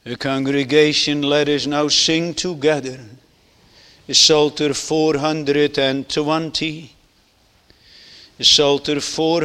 The congregation, let us now sing together Psalter 420. Psalter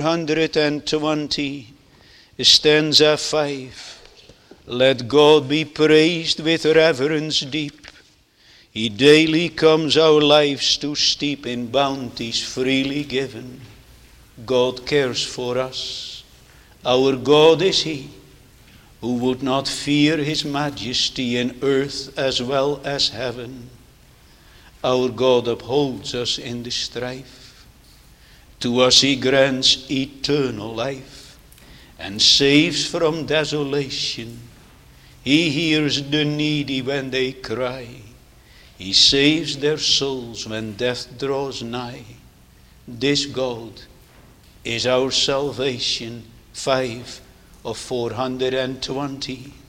420, stanza 5. Let God be praised with reverence deep. He daily comes our lives to steep in bounties freely given. God cares for us. Our God is He who would not fear His majesty in earth as well as heaven. Our God upholds us in the strife. To us He grants eternal life and saves from desolation. He hears the needy when they cry. He saves their souls when death draws nigh. This God is our salvation. 5 of 420.